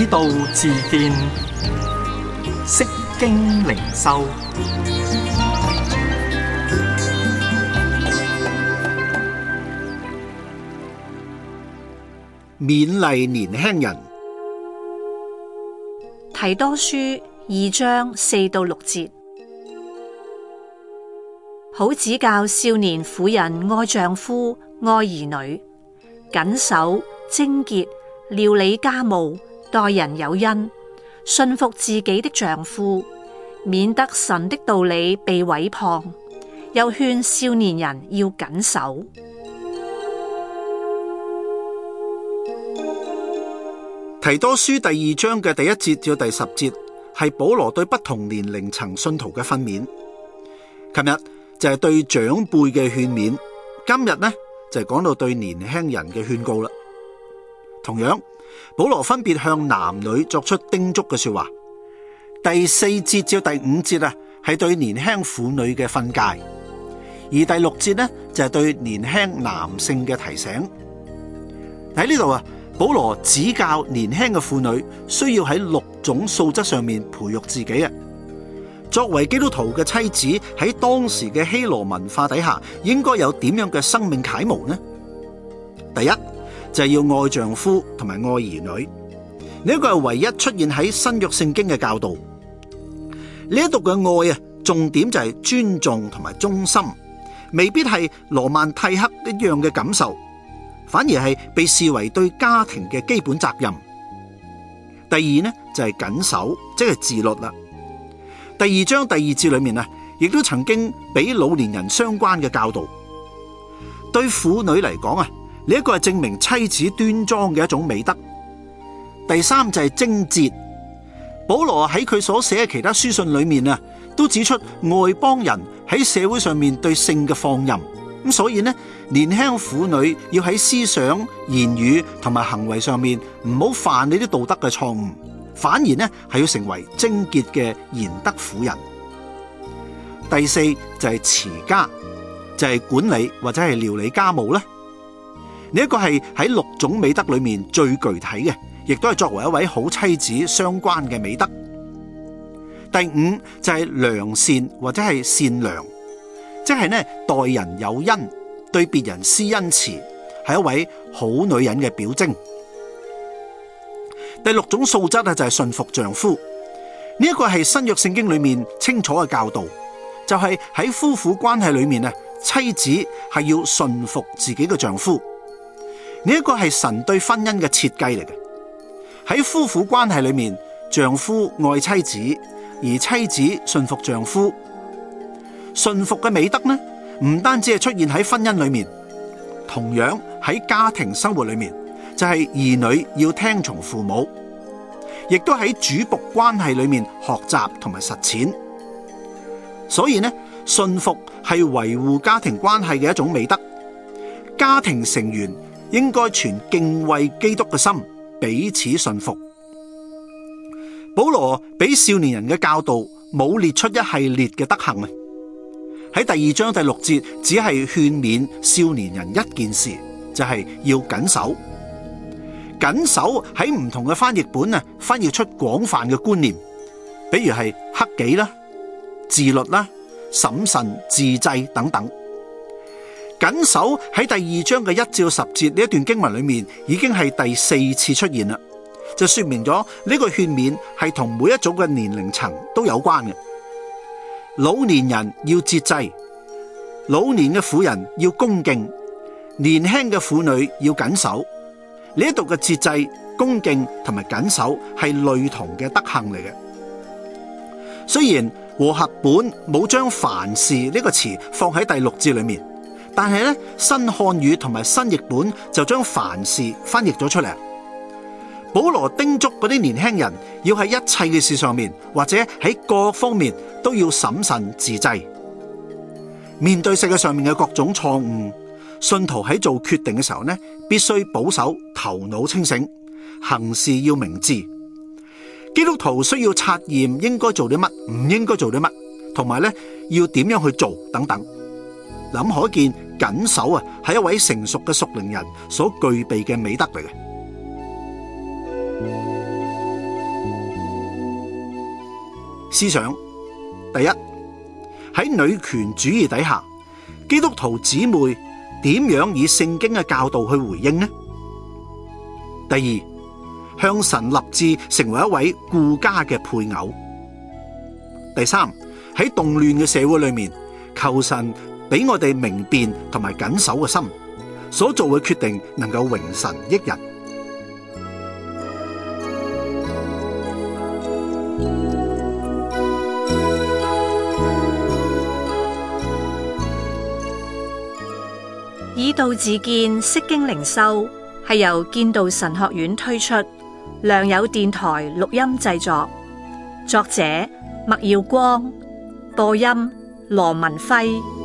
道自見，釋經靈修。 勉勵年輕人。 提多書2章4到6節，好指教少年婦人愛丈夫、愛兒女，謹守、貞潔、料理家務，待人有恩，順服自己的丈夫，免得神的道理被毀謗。又勸少年人要謹守。 提多書第2章嘅第1節至第10節係保羅對不同年齡層信徒嘅訓勉。琴日就係對長輩嘅勸勉，今日呢就係講到對年輕人嘅勸告啦。同樣，保羅分別向男女作出叮囑嘅說話。第4節至第5節啊，係對年輕婦女嘅訓誡，而第6節呢就係對年輕男性嘅提醒。喺呢度啊，保羅指教年輕嘅婦女需要喺6種素質上面培育自己啊。作為基督徒嘅妻子，喺當時嘅希羅文化底下，應該有點樣嘅生命楷模呢？第一就係要愛丈夫同埋愛兒女，呢一個係唯一出現喺新約聖經嘅教導。呢一度嘅愛啊，重點就係尊重同埋忠心，未必係羅曼蒂克一樣嘅感受，反而係被視為對家庭嘅基本責任。第二呢就係謹守，即係自律啦。第2章第2節裏面啊，亦都曾經俾老年人相關嘅教導。對婦女嚟講啊，呢一個係證明妻子端莊嘅一種美德。第三就係貞潔。保羅喺佢所寫嘅其他書信裏面啊，都指出外邦人喺社會上面對性嘅放任。咁所以呢，年輕婦女要喺思想、言語同埋行為上面唔好犯呢啲道德嘅錯誤，反而呢係要成為貞潔嘅賢德婦人。第四就係持家，就係管理或者係料理家務啦。呢一個係喺6種美德裏面最具體嘅，亦都係作為一位好妻子相關嘅美德。第5就係良善或者係善良，即係呢待人有恩，對別人施恩慈，係一位好女人嘅表徵。第6種素質啊，就係順服丈夫。呢一個係新約聖經裏面清楚嘅教導，就係喺夫婦關係裏面啊，妻子係要順服自己嘅丈夫。呢一個係神對婚姻嘅設計嚟嘅。喺夫婦關係裏面，丈夫愛妻子，而妻子順服丈夫。順服嘅美德呢，唔單止係出現喺婚姻裏面，同樣喺家庭生活裏面，就係兒女要聽從父母，亦都喺主僕關係裏面學習同埋實踐。所以呢，順服係維護家庭關係嘅一種美德。家庭成員應該存敬畏基督嘅心，彼此順服。保羅俾少年人嘅教導冇列出一系列嘅德行啊。喺第2章第6節，只係勸勉少年人一件事，就係要謹守。謹守喺唔同嘅翻譯本啊，翻譯出廣泛嘅觀念，比如係克己啦、自律啦、審慎、自制等等。謹守喺第2章嘅1至10節呢一段經文裏面，已經係第4次出現啦，就說明咗呢個勸勉係同每一組嘅年齡層都有關嘅。老年人要節制，老年嘅婦人要恭敬，年輕嘅婦女要謹守。呢一度嘅節制、恭敬同埋謹守係類同嘅德行嚟嘅。雖然和合本冇將凡事呢個詞放喺第6節裏面，但係咧新漢語同埋新譯本就將凡事翻譯咗出嚟。保羅叮囑嗰啲年輕人要喺一切嘅事上面，或者喺各方面都要審慎自制。面對世界上面嘅各種錯誤，信徒喺做決定嘅時候呢，必須保守頭腦清醒，行事要明智。基督徒需要察驗應該做啲乜，唔應該做啲乜，同埋呢要點樣去做等等。可見謹守啊，係一位成熟嘅屬靈人所具備嘅美德嚟嘅。 思想。第一，喺女權主義底下，基督徒姊妹點樣以聖經嘅教導去回應呢？第二，向神立志成為一位顧家嘅配偶。第三，喺動亂嘅社會裏面，求神俾我哋明辨同埋謹守嘅心，所做嘅決定能夠榮神益人。 以道自見，釋經靈修係由建道神學院推出，良友電台錄音製作，作者麥耀光，播音羅文輝。